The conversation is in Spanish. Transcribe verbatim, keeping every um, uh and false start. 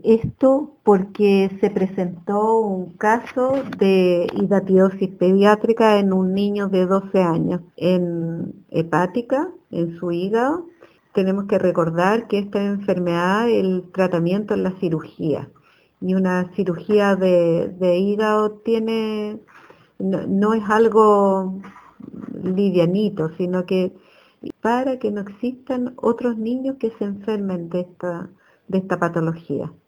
Esto porque se presentó un caso de hidatidosis pediátrica en un niño de doce años, en hepática, en su hígado. Tenemos que recordar que esta enfermedad, el tratamiento es la cirugía, y una cirugía de, de hígado tiene, no, no es algo livianito, sino que para que no existan otros niños que se enfermen de esta, de esta patología.